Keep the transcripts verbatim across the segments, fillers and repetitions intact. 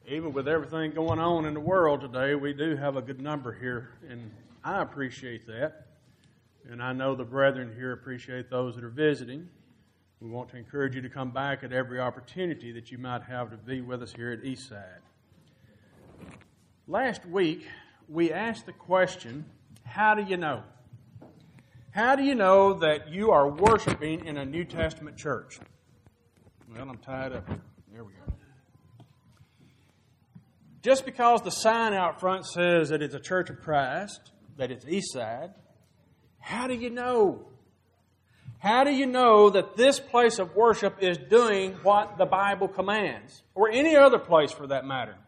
even with everything going on in the world today, we do have a good number here, and I appreciate that. And I know the brethren here appreciate those that are visiting. We want to encourage you to come back at every opportunity that you might have to be with us here at Eastside. Last week, we asked the question, how do you know? How do you know that you are worshiping in a New Testament church? Well, I'm tied up here. There we go. Just because the sign out front says that it's a Church of Christ, that it's Eastside, how do you know? How do you know that this place of worship is doing what the Bible commands? Or any other place for that matter?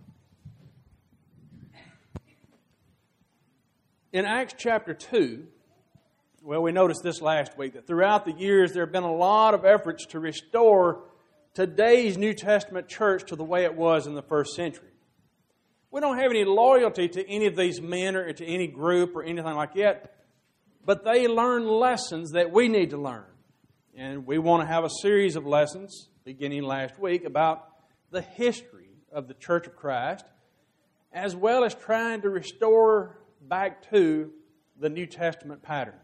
In Acts chapter two, well, we noticed this last week, that throughout the years there have been a lot of efforts to restore today's New Testament church to the way it was in the first century. We don't have any loyalty to any of these men or to any group or anything like that, but they learn lessons that we need to learn. And we want to have a series of lessons, beginning last week, about the history of the Church of Christ, as well as trying to restore back to the New Testament pattern.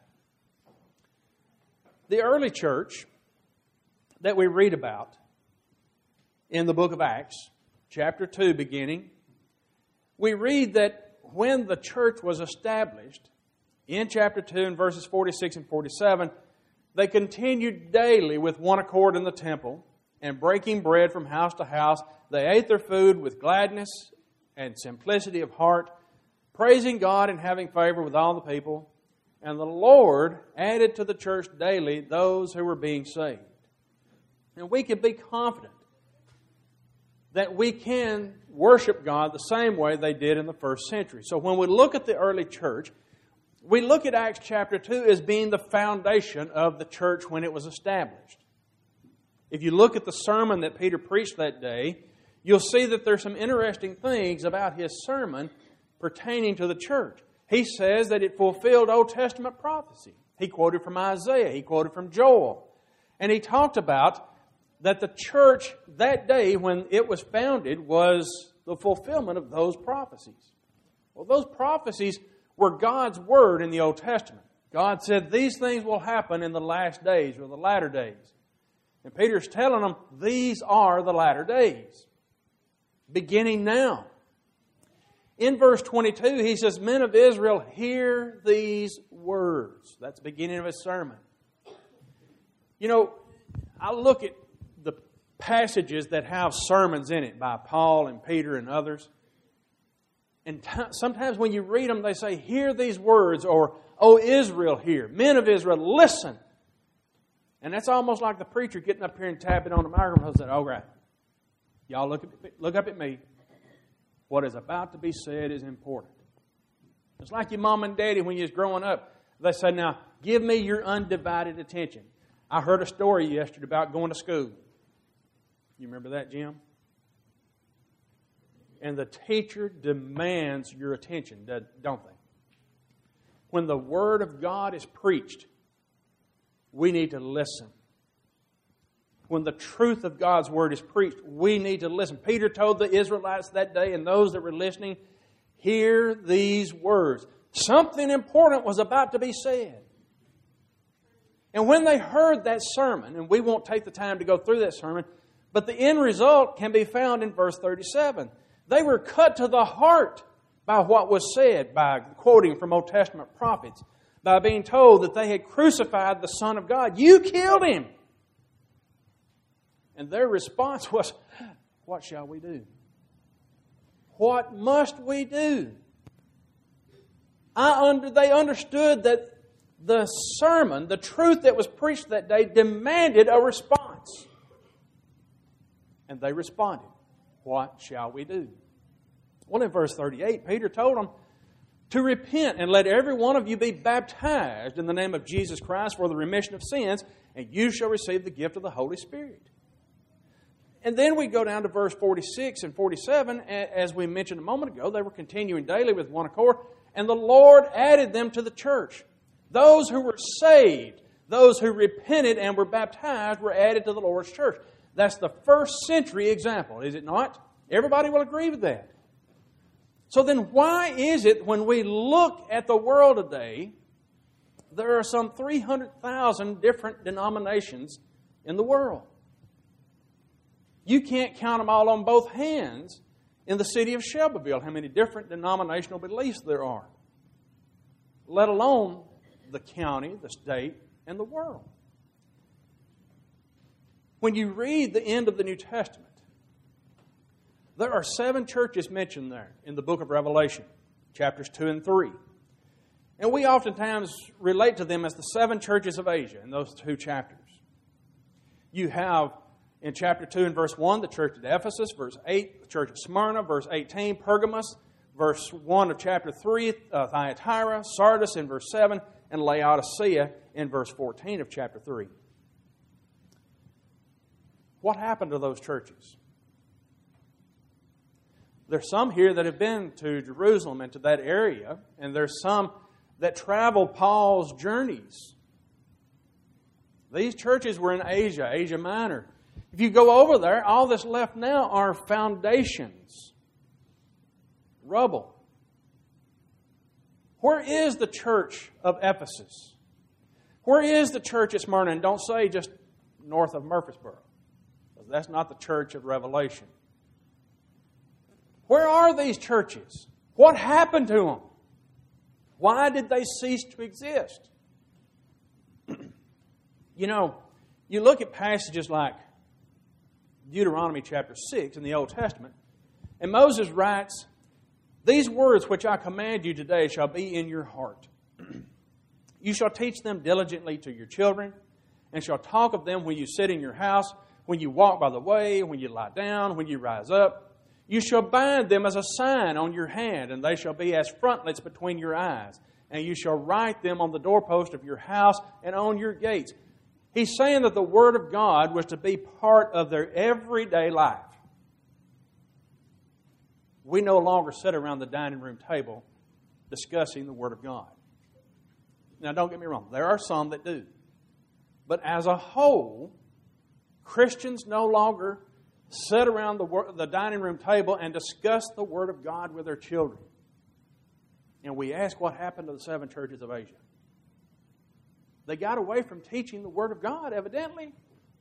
The early church that we read about in the book of Acts, chapter two beginning, we read that when the church was established, in chapter two and verses forty-six and forty-seven, they continued daily with one accord in the temple, and breaking bread from house to house, they ate their food with gladness and simplicity of heart, praising God and having favor with all the people. And the Lord added to the church daily those who were being saved. And we can be confident that we can worship God the same way they did in the first century. So when we look at the early church, we look at Acts chapter two as being the foundation of the church when it was established. If you look at the sermon that Peter preached that day, you'll see that there's some interesting things about his sermon pertaining to the church. He says that it fulfilled Old Testament prophecy. He quoted from Isaiah. He quoted from Joel. And he talked about that the church that day when it was founded was the fulfillment of those prophecies. Well, those prophecies were God's word in the Old Testament. God said these things will happen in the last days or the latter days. And Peter's telling them these are the latter days, beginning now. In verse twenty-two, he says, "Men of Israel, hear these words." That's the beginning of his sermon. You know, I look at the passages that have sermons in it by Paul and Peter and others. And t- sometimes when you read them, they say, "Hear these words," or, "O Israel, hear. Men of Israel, listen." And that's almost like the preacher getting up here and tapping on the microphone and saying, "All right, y'all look, at, look up at me. What is about to be said is important." It's like your mom and daddy when you was growing up. They said, "Now, give me your undivided attention." I heard a story yesterday about going to school. You remember that, Jim? And the teacher demands your attention, don't they? When the Word of God is preached, we need to listen. When the truth of God's Word is preached, we need to listen. Peter told the Israelites that day and those that were listening, hear these words. Something important was about to be said. And when they heard that sermon, and we won't take the time to go through that sermon, but the end result can be found in verse thirty-seven. They were cut to the heart by what was said, by quoting from Old Testament prophets, by being told that they had crucified the Son of God. You killed Him. And their response was, what shall we do? What must we do? I under, they understood that the sermon, the truth that was preached that day, demanded a response. And they responded, what shall we do? Well, in verse thirty-eight, Peter told them to repent and let every one of you be baptized in the name of Jesus Christ for the remission of sins, and you shall receive the gift of the Holy Spirit. And then we go down to verse forty-six and forty-seven. As we mentioned a moment ago, they were continuing daily with one accord, and the Lord added them to the church. Those who were saved, those who repented and were baptized, were added to the Lord's church. That's the first century example, is it not? Everybody will agree with that. So then why is it when we look at the world today, there are some three hundred thousand different denominations in the world? You can't count them all on both hands in the city of Shelbyville, how many different denominational beliefs there are, let alone the county, the state, and the world. When you read the end of the New Testament, there are seven churches mentioned there in the book of Revelation, chapters two and three. And we oftentimes relate to them as the seven churches of Asia in those two chapters. You have in chapter two and verse one, the church at Ephesus, verse eight, the church at Smyrna, verse eighteen, Pergamos, verse one of chapter three, uh, Thyatira, Sardis in verse seven, and Laodicea in verse fourteen of chapter three. What happened to those churches? There's some here that have been to Jerusalem and to that area, and there's some that traveled Paul's journeys. These churches were in Asia, Asia Minor. If you go over there, all that's left now are foundations, rubble. Where is the church of Ephesus? Where is the church at Smyrna? And don't say just north of Murfreesboro, because that's not the church of Revelation. Where are these churches? What happened to them? Why did they cease to exist? You know, you look at passages like Deuteronomy chapter six in the Old Testament, and Moses writes, "These words which I command you today shall be in your heart. You shall teach them diligently to your children, and shall talk of them when you sit in your house, when you walk by the way, when you lie down, when you rise up. You shall bind them as a sign on your hand, and they shall be as frontlets between your eyes. And you shall write them on the doorpost of your house and on your gates." He's saying that the Word of God was to be part of their everyday life. We no longer sit around the dining room table discussing the Word of God. Now, don't get me wrong. There are some that do. But as a whole, Christians no longer sit around the, the dining room table and discuss the Word of God with their children. And we ask what happened to the seven churches of Asia. They got away from teaching the Word of God, evidently.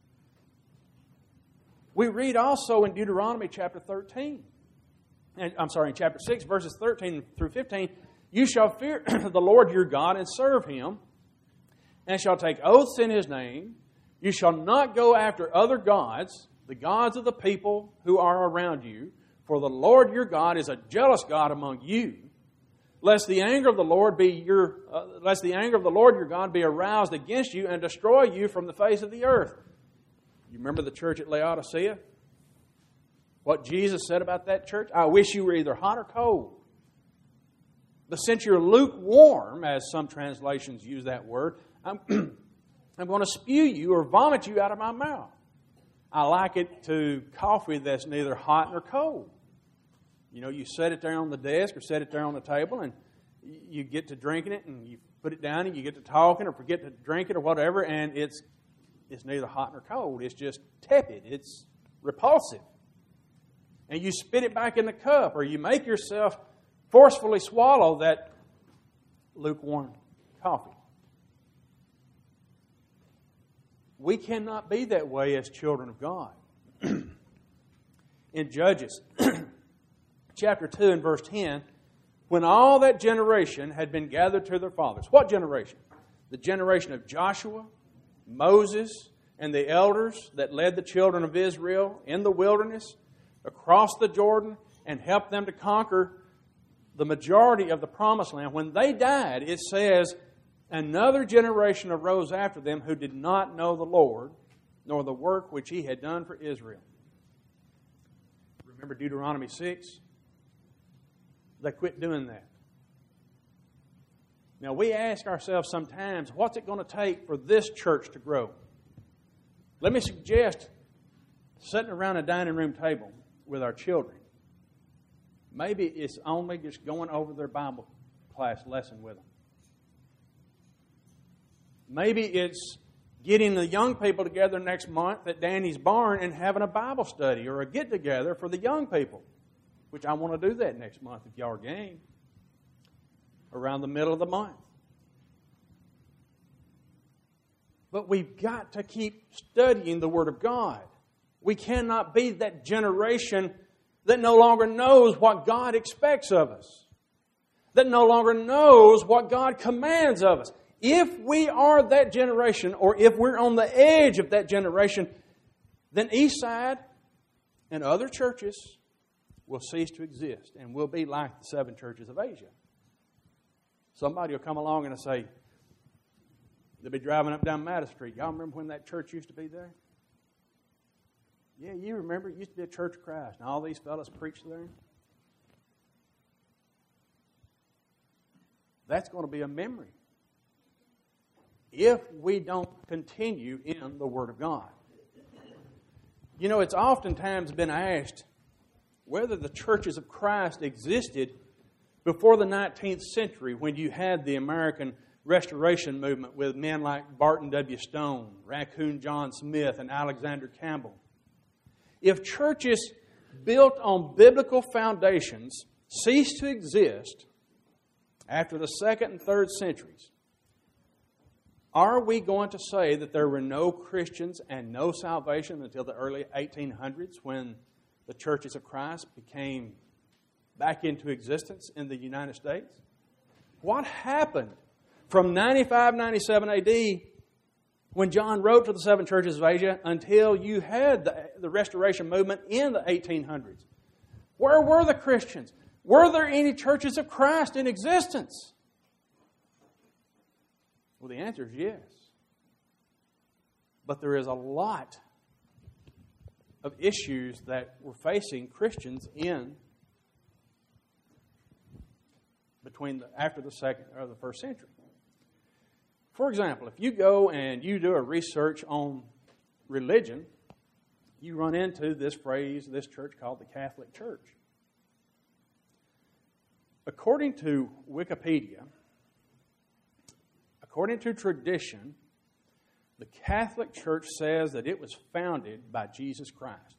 We read also in Deuteronomy chapter thirteen, and I'm sorry, in chapter six, verses thirteen through fifteen, "You shall fear the Lord your God and serve Him, and shall take oaths in His name. You shall not go after other gods, the gods of the people who are around you, for the Lord your God is a jealous God among you. Lest the anger of the Lord be your, uh, lest the anger of the Lord your God be aroused against you and destroy you from the face of the earth." You remember the church at Laodicea? What Jesus said about that church? "I wish you were either hot or cold. But since you're lukewarm," as some translations use that word, I'm, I'm going to spew you or vomit you out of my mouth. I like it to coffee that's neither hot nor cold. You know, you set it there on the desk or set it there on the table, and you get to drinking it, and you put it down, and you get to talking or forget to drink it or whatever, and it's it's neither hot nor cold. It's just tepid. It's repulsive. And you spit it back in the cup, or you make yourself forcefully swallow that lukewarm coffee. We cannot be that way as children of God. In Judges chapter two and verse ten, "When all that generation had been gathered to their fathers." What generation? The generation of Joshua, Moses, and the elders that led the children of Israel in the wilderness across the Jordan and helped them to conquer the majority of the promised land. When they died, it says, "Another generation arose after them who did not know the Lord, nor the work which He had done for Israel." Remember Deuteronomy six? They quit doing that. Now, we ask ourselves sometimes, what's it going to take for this church to grow? Let me suggest sitting around a dining room table with our children. Maybe it's only just going over their Bible class lesson with them. Maybe it's getting the young people together next month at Danny's barn and having a Bible study or a get-together for the young people, which I want to do that next month if y'all are game, around the middle of the month. But we've got to keep studying the Word of God. We cannot be that generation that no longer knows what God expects of us, that no longer knows what God commands of us. If we are that generation, or if we're on the edge of that generation, then Eastside and other churches will cease to exist and will be like the seven churches of Asia. Somebody will come along and say, they'll be driving up down Madison Street. Y'all remember when that church used to be there? Yeah, you remember. It used to be a Church of Christ. And all these fellas preached there. That's going to be a memory if we don't continue in the Word of God. You know, it's oftentimes been asked whether the churches of Christ existed before the nineteenth century, when you had the American Restoration movement with men like Barton W. Stone, Raccoon John Smith, and Alexander Campbell. If churches built on biblical foundations ceased to exist after the second and third centuries, are we going to say that there were no Christians and no salvation until the early eighteen hundreds, when the churches of Christ became back into existence in the United States? What happened from ninety-five, ninety-seven A D, when John wrote to the seven churches of Asia, until you had the, the Restoration movement in the eighteen hundreds? Where were the Christians? Were there any churches of Christ in existence? Well, the answer is yes. But there is a lot of issues that were facing Christians in between the, after the second or the first century. For example, if you go and you do a research on religion, you run into this phrase, this church called the Catholic Church. According to Wikipedia, according to tradition, the Catholic Church says that it was founded by Jesus Christ.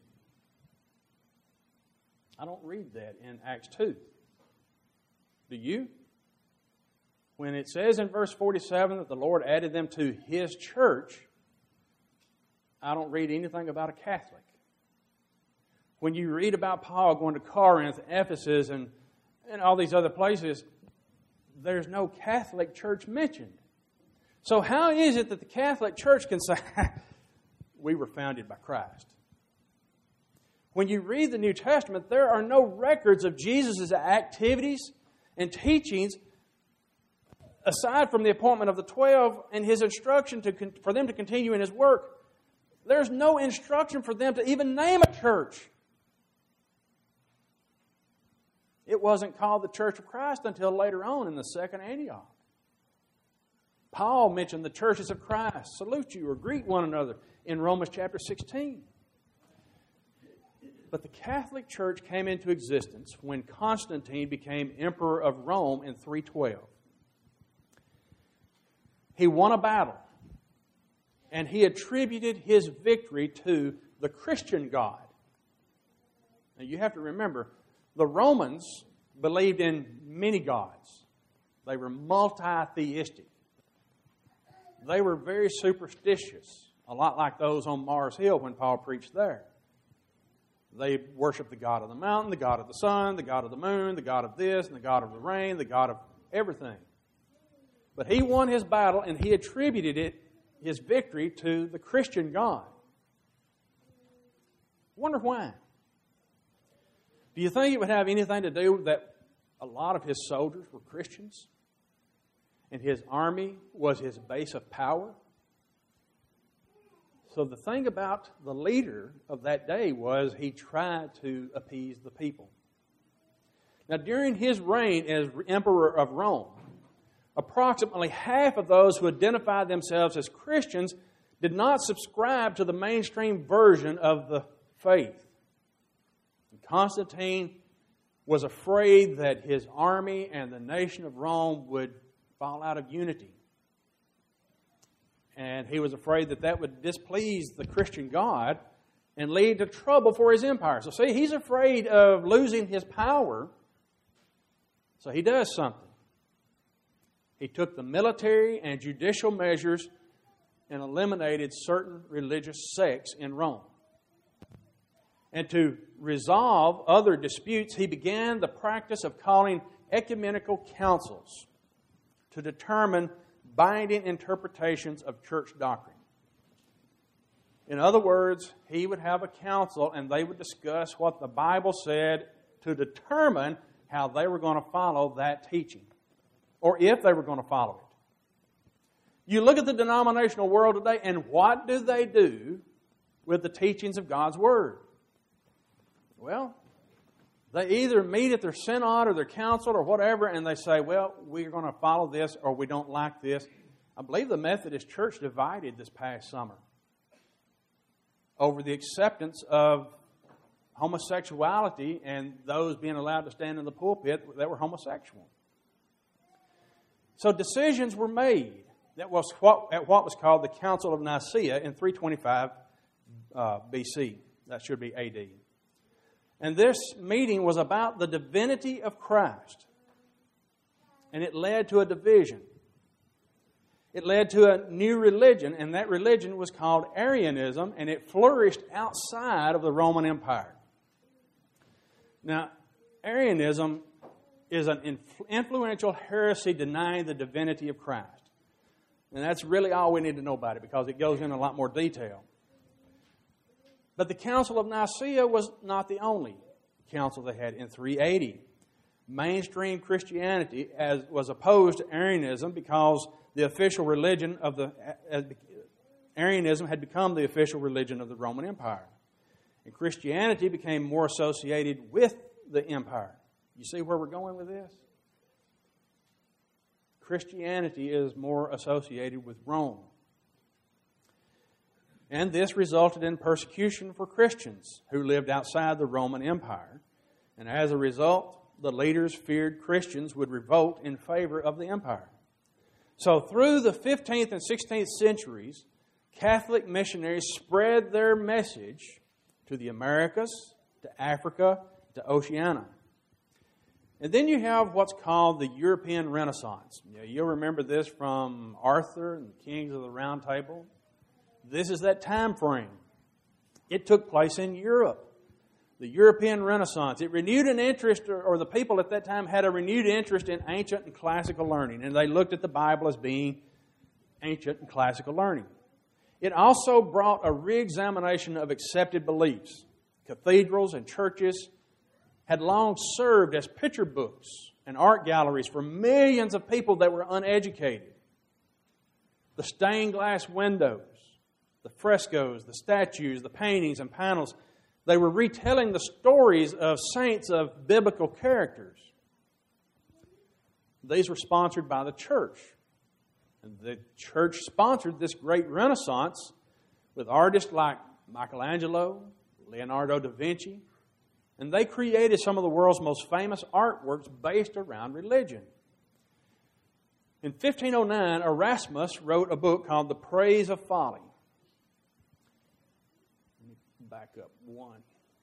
I don't read that in Acts two. Do you? When it says in verse forty-seven that the Lord added them to His church, I don't read anything about a Catholic. When you read about Paul going to Corinth, Ephesus, and, and all these other places, there's no Catholic church mentioned. So how is it that the Catholic Church can say, we were founded by Christ? When you read the New Testament, there are no records of Jesus' activities and teachings aside from the appointment of the twelve and His instruction to, for them to continue in His work. There's no instruction for them to even name a church. It wasn't called the Church of Christ until later on in the second Antioch. Paul mentioned the churches of Christ, salute you or greet one another, in Romans chapter sixteen. But the Catholic Church came into existence when Constantine became emperor of Rome in three twelve. He won a battle, and he attributed his victory to the Christian God. Now you have to remember, the Romans believed in many gods. They were multi-theistic. They were very superstitious, a lot like those on Mars Hill when Paul preached there. They worshiped the God of the mountain, the God of the sun, the God of the moon, the God of this, and the God of the rain, the God of everything. But he won his battle, and he attributed it, his victory, to the Christian God. Wonder why? Do you think it would have anything to do with that a lot of his soldiers were Christians? And his army was his base of power? So the thing about the leader of that day was he tried to appease the people. Now, during his reign as emperor of Rome, approximately half of those who identified themselves as Christians did not subscribe to the mainstream version of the faith. Constantine was afraid that his army and the nation of Rome would fall out of unity. And he was afraid that that would displease the Christian God and lead to trouble for his empire. So see, he's afraid of losing his power, so he does something. He took the military and judicial measures and eliminated certain religious sects in Rome. And to resolve other disputes, he began the practice of calling ecumenical councils to determine binding interpretations of church doctrine. In other words, he would have a council and they would discuss what the Bible said to determine how they were going to follow that teaching, or if they were going to follow it. You look at the denominational world today, and what do they do with the teachings of God's Word? Well, they either meet at their synod or their council or whatever, and they say, well, we're going to follow this or we don't like this. I believe the Methodist Church divided this past summer over the acceptance of homosexuality and those being allowed to stand in the pulpit that were homosexual. So decisions were made. That was what, at what was called the Council of Nicaea in three twenty-five uh, B C. That should be A D. And this meeting was about the divinity of Christ. And it led to a division. It led to a new religion, and that religion was called Arianism, and it flourished outside of the Roman Empire. Now, Arianism is an influential heresy denying the divinity of Christ. And that's really all we need to know about it, because it goes into a lot more detail. But the Council of Nicaea was not the only council they had. In three eighty, mainstream Christianity as was opposed to Arianism because the official religion of the as Arianism had become the official religion of the Roman Empire. And Christianity became more associated with the empire. You see where we're going with this? Christianity is more associated with Rome. And this resulted in persecution for Christians who lived outside the Roman Empire. And as a result, the leaders feared Christians would revolt in favor of the empire. So through the fifteenth and sixteenth centuries, Catholic missionaries spread their message to the Americas, to Africa, to Oceania. And then you have what's called the European Renaissance. You know, you'll remember this from Arthur and the Kings of the Round Table. This is that time frame. It took place in Europe. The European Renaissance. It renewed an interest, or, or the people at that time had a renewed interest in ancient and classical learning. And they looked at the Bible as being ancient and classical learning. It also brought a re-examination of accepted beliefs. Cathedrals and churches had long served as picture books and art galleries for millions of people that were uneducated. The stained glass windows, the frescoes, the statues, the paintings and panels, they were retelling the stories of saints of biblical characters. These were sponsored by the church. And the church sponsored this great Renaissance with artists like Michelangelo, Leonardo da Vinci, and they created some of the world's most famous artworks based around religion. In fifteen oh nine, Erasmus wrote a book called The Praise of Folly. Let me back up one.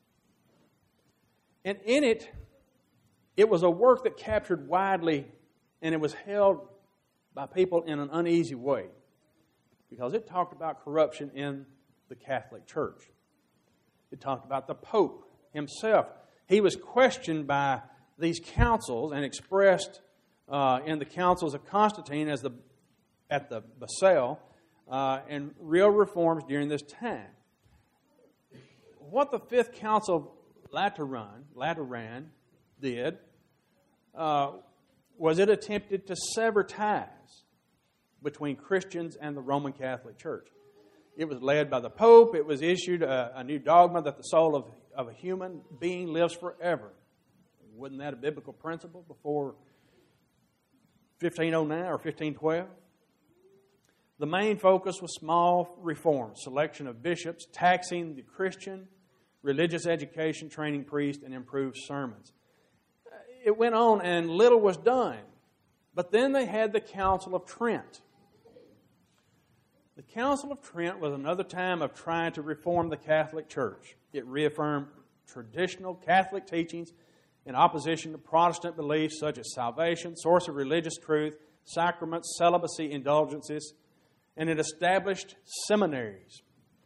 And in it, it was a work that captured widely, and it was held by people in an uneasy way, because it talked about corruption in the Catholic Church. It talked about the Pope himself. He was questioned by these councils and expressed uh, in the councils of Constantine as the at the Basel uh, and real reforms during this time. What the Fifth Council of Lateran, Lateran did uh, was it attempted to sever ties between Christians and the Roman Catholic Church. It was led by the Pope. It was issued a, a new dogma that the soul of, of a human being lives forever. Wasn't that a biblical principle before fifteen oh nine or fifteen twelve? The main focus was small reforms, selection of bishops, taxing the Christian, religious education, training priests, and improved sermons. It went on and little was done. But then they had the Council of Trent. The Council of Trent was another time of trying to reform the Catholic Church. It reaffirmed traditional Catholic teachings in opposition to Protestant beliefs such as salvation, source of religious truth, sacraments, celibacy, indulgences, and it established seminaries.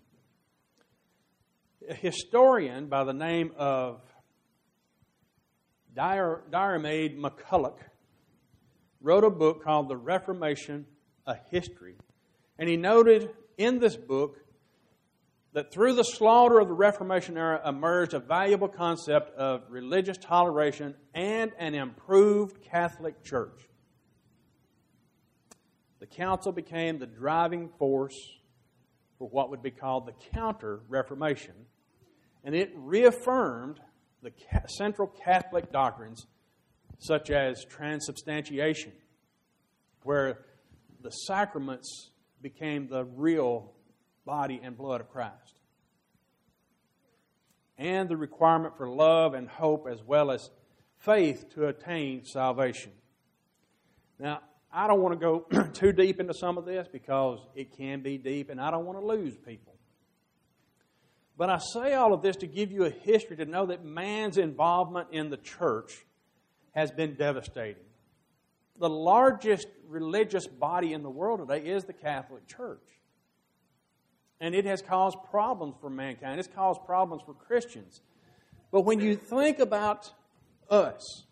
A historian by the name of Diarmaid MacCulloch wrote a book called The Reformation, A History. And he noted in this book that through the slaughter of the Reformation era emerged a valuable concept of religious toleration and an improved Catholic Church. The council became the driving force for what would be called the Counter-Reformation, and it reaffirmed the central Catholic doctrines such as transubstantiation, where the sacraments became the real body and blood of Christ, and the requirement for love and hope as well as faith to attain salvation. Now, I don't want to go too deep into some of this because it can be deep and I don't want to lose people. But I say all of this to give you a history to know that man's involvement in the church has been devastating. The largest religious body in the world today is the Catholic Church. And it has caused problems for mankind. It's caused problems for Christians. But when you think about us,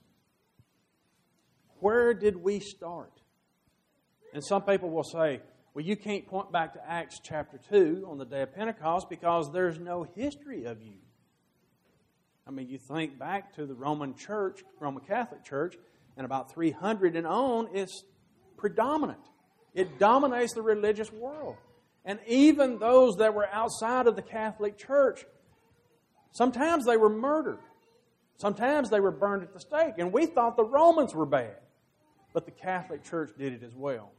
where did we start? And some people will say, well, you can't point back to Acts chapter two on the day of Pentecost because there's no history of you. I mean, you think back to the Roman Church, Roman Catholic Church, and about three hundred and on, it's predominant. It dominates the religious world. And even those that were outside of the Catholic Church, sometimes they were murdered. Sometimes they were burned at the stake. And we thought the Romans were bad. But the Catholic Church did it as well.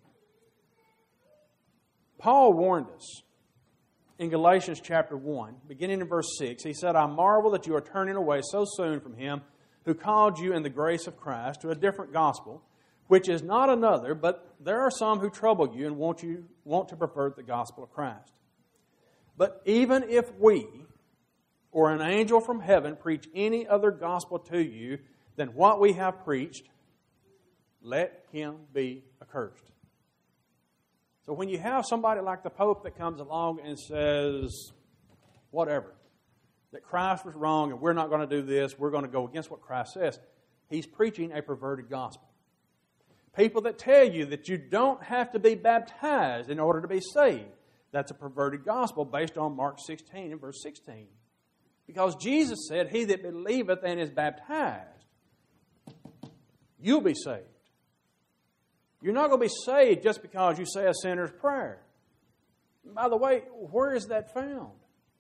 Paul warned us in Galatians chapter one, beginning in verse six. He said, I marvel that you are turning away so soon from him who called you in the grace of Christ to a different gospel, which is not another, but there are some who trouble you and want you want to pervert the gospel of Christ. But even if we or an angel from heaven preach any other gospel to you than what we have preached, let him be accursed. So when you have somebody like the Pope that comes along and says, whatever, that Christ was wrong and we're not going to do this, we're going to go against what Christ says, he's preaching a perverted gospel. People that tell you that you don't have to be baptized in order to be saved, that's a perverted gospel based on Mark sixteen and verse sixteen. Because Jesus said, he that believeth and is baptized, you'll be saved. You're not going to be saved just because you say a sinner's prayer. And by the way, where is that found?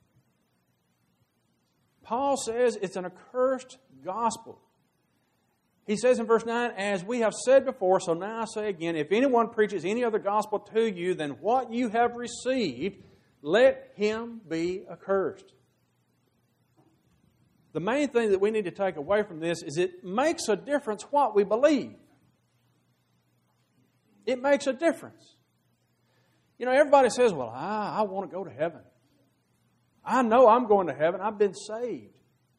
Paul says it's an accursed gospel. He says in verse nine, as we have said before, so now I say again, if anyone preaches any other gospel to you than what you have received, let him be accursed. The main thing that we need to take away from this is it makes a difference what we believe. It makes a difference. You know, everybody says, well, I, I want to go to heaven. I know I'm going to heaven. I've been saved.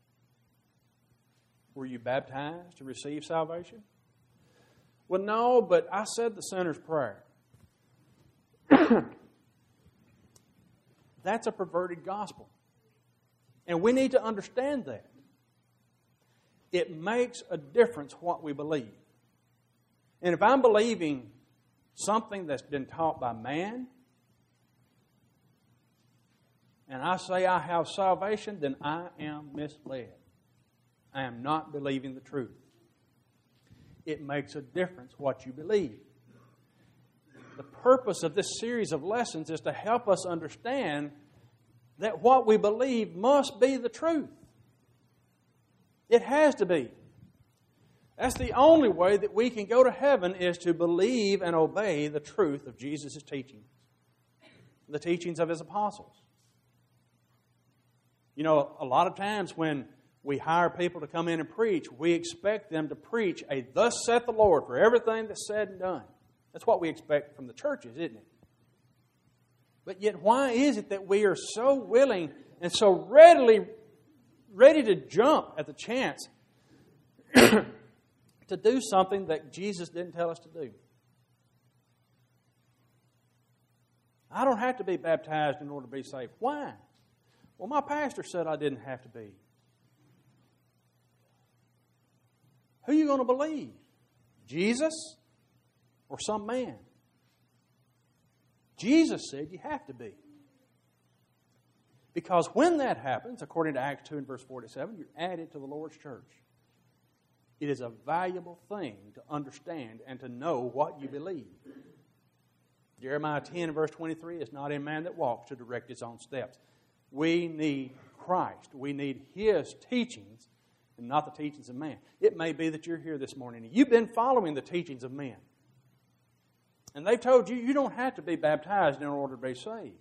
Were you baptized to receive salvation? Well, no, but I said the sinner's prayer. That's a perverted gospel. And we need to understand that. It makes a difference what we believe. And if I'm believing something that's been taught by man, and I say I have salvation, then I am misled. I am not believing the truth. It makes a difference what you believe. The purpose of this series of lessons is to help us understand that what we believe must be the truth. It has to be. That's the only way that we can go to heaven is to believe and obey the truth of Jesus' teachings, the teachings of His apostles. You know, a lot of times when we hire people to come in and preach, we expect them to preach a thus saith the Lord for everything that's said and done. That's what we expect from the churches, isn't it? But yet, why is it that we are so willing and so readily ready to jump at the chance to do something that Jesus didn't tell us to do? I don't have to be baptized in order to be saved. Why? Well, my pastor said I didn't have to be. Who are you going to believe? Jesus or some man? Jesus said you have to be. Because when that happens, according to Acts two and verse forty-seven, you're added to the Lord's church. It is a valuable thing to understand and to know what you believe. Jeremiah ten and verse twenty-three, it's not a man that walks to direct his own steps. We need Christ. We need His teachings and not the teachings of man. It may be that you're here this morning and you've been following the teachings of men. And they've told you you don't have to be baptized in order to be saved.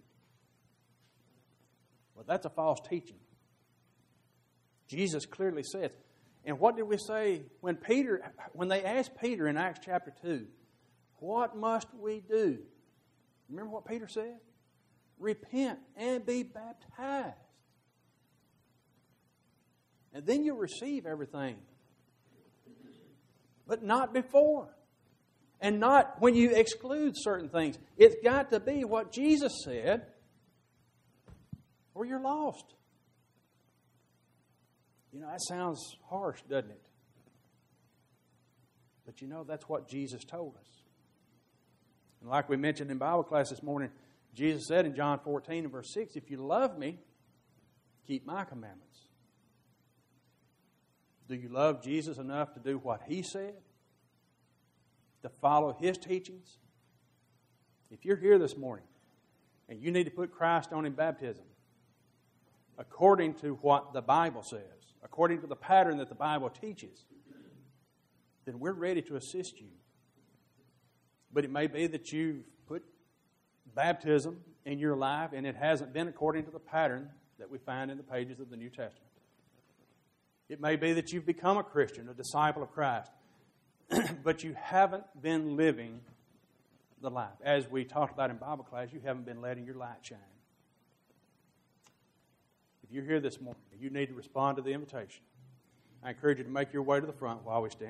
Well, that's a false teaching. Jesus clearly says. And what did we say when Peter, when they asked Peter in Acts chapter two, what must we do? Remember what Peter said? Repent and be baptized. And then you'll receive everything. But not before. And not when you exclude certain things. It's got to be what Jesus said, or you're lost. You know, that sounds harsh, doesn't it? But you know, that's what Jesus told us. And like we mentioned in Bible class this morning, Jesus said in John fourteen and verse six, if you love me, keep my commandments. Do you love Jesus enough to do what He said? To follow His teachings? If you're here this morning and you need to put Christ on in baptism, according to what the Bible says, according to the pattern that the Bible teaches, then we're ready to assist you. But it may be that you've put baptism in your life and it hasn't been according to the pattern that we find in the pages of the New Testament. It may be that you've become a Christian, a disciple of Christ, but you haven't been living the life. As we talked about in Bible class, you haven't been letting your light shine. If you're here this morning, you need to respond to the invitation. I encourage you to make your way to the front while we stand.